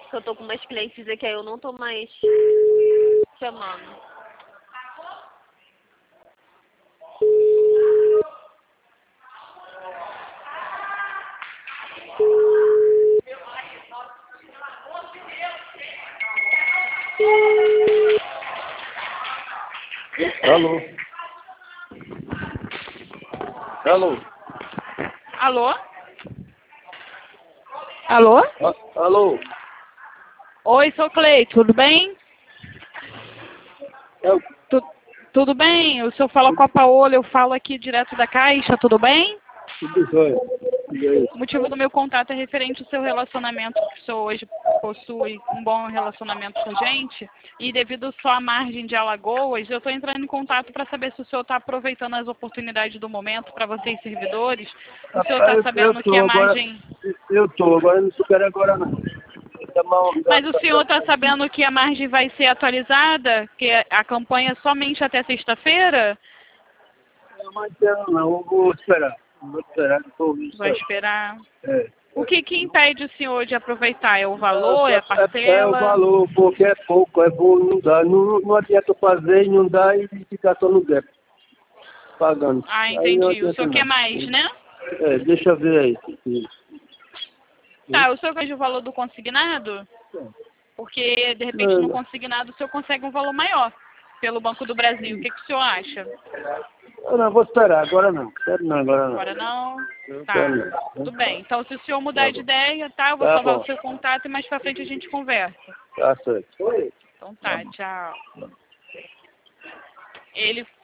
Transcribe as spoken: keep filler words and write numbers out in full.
que eu tô com umas clientes aqui, aí eu não tô mais chamando. Alô? Alô? Alô? Alô? A alô? Oi, sou Clei, tudo bem? Eu... Tu, tudo bem? O senhor fala com a Paola, eu falo aqui direto da Caixa, tudo bem? Tudo jóia. E aí? O motivo do meu contato é referente ao seu relacionamento, que o senhor hoje possui um bom relacionamento com gente, e devido só à margem de Alagoas, eu estou entrando em contato para saber se o senhor está aproveitando as oportunidades do momento para vocês servidores, o senhor está Rapaz, eu sabendo tô que a agora. margem... Eu tô, agora não quero agora não. Tá mal, Mas tá, o tá, senhor está tá. sabendo que a margem vai ser atualizada, que a campanha é somente até sexta-feira? Eu não entendo não, eu vou esperar. Vou esperar, não tô ouvindo isso Vai aí. esperar. É. O que, que impede o senhor de aproveitar? É o valor? É, É a é, é o parcela? valor, porque é pouco, é bom, não dá. Não, não adianta fazer e não dá e ficar só no gap, pagando. Ah, Aí não entendi. O adianta senhor quer não. mais, né? É, deixa eu ver aí. Tá, o senhor quer o valor do consignado? Porque, de repente, no Não, consignado o senhor consegue um valor maior pelo Banco do Brasil. O que, que o senhor acha? eu não vou esperar, agora não. Espero não, agora não. Agora não? Não Tá, quero não. tudo bem. Então, se o senhor mudar Tá de bom. ideia, tá? Eu vou Tá salvar bom. o seu contato e mais pra frente a gente conversa. Tá certo. Então Tá tá, bom. tchau. Ele